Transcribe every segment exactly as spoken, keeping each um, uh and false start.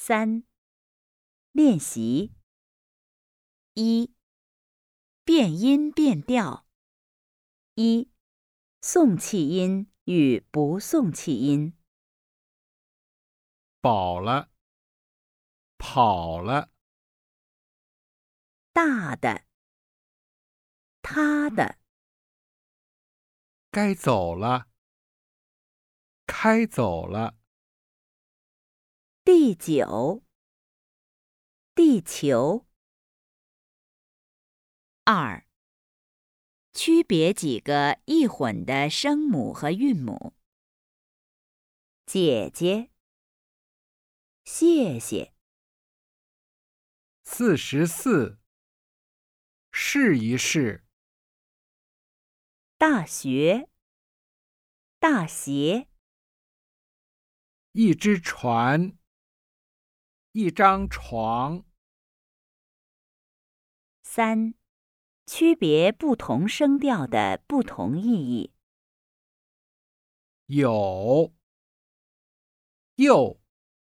三、练习。一、变音变调。一、送气音与不送气音。 饱了，跑了， 大的，他的， 该走了，开走了， 第九，地球。二、区别几个异混的声母和韵母。姐姐，谢谢。 四十四，试一试， 大学，大鞋。 一只船，一张床。 三、区别不同声调的不同意义。 有，又，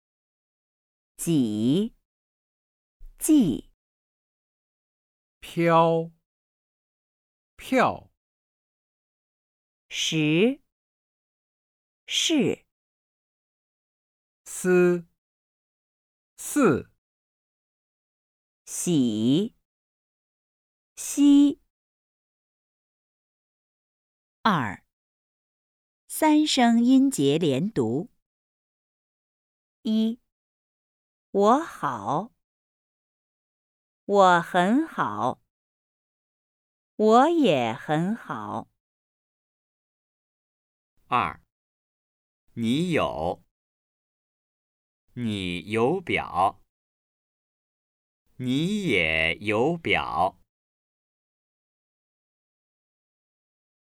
几，记。 飘，票， 十，是。 思，四， 喜，西。二、三声音节连读。一、我好，我很好，我也很好。 二、你有，你有表，你也有表。